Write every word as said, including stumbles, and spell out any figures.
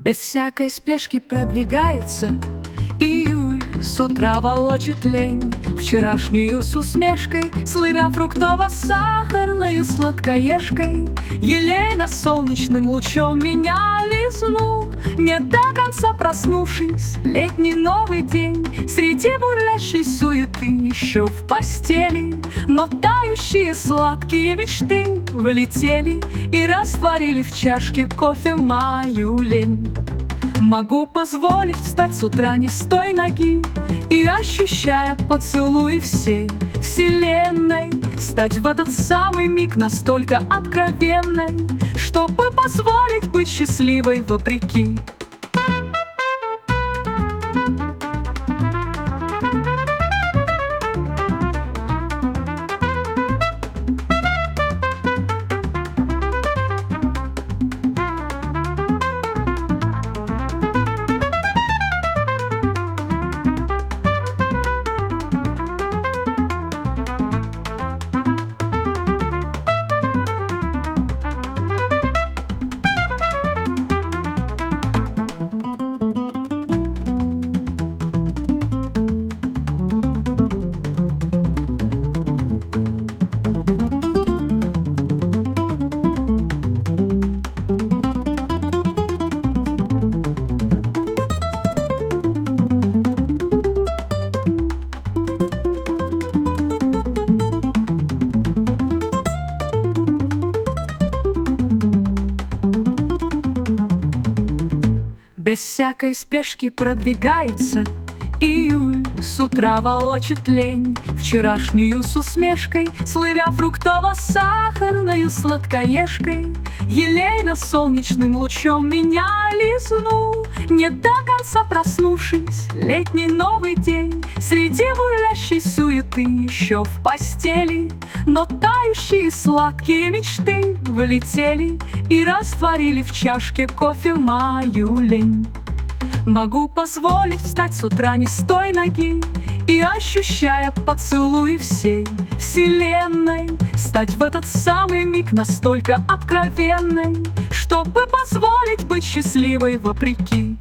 Без всякой спешки продвигается июль, с утра волочит лень вчерашнюю с усмешкой, слывя фруктово-сахарной сладкоежкой. Елейно солнечным лучом меня лизнул, не до конца проснувшись, летний новый день. Среди бурлящей суеты еще в постели, но тающие сладкие мечты влетели и растворили в чашке кофе мою лень. Могу позволить встать с утра не с той ноги и, ощущая поцелуи всей вселенной, стать в этот самый миг настолько откровенной, чтобы позволить быть счастливой вопреки. Без всякой спешки продвигается июль, с утра волочит лень вчерашнюю с усмешкой, слывя фруктово-сахарной сладкоежкой. Елейно солнечным лучом меня лизнул, не до конца проснувшись, летний новый день. Среди бурлящей суеты еще в постели, но тающие сладкие мечты влетели и растворили в чашке кофе мою лень. Могу позволить встать с утра не с той ноги и, ощущая поцелуи всей вселенной, стать в этот самый миг настолько откровенной, чтобы позволить быть счастливой вопреки.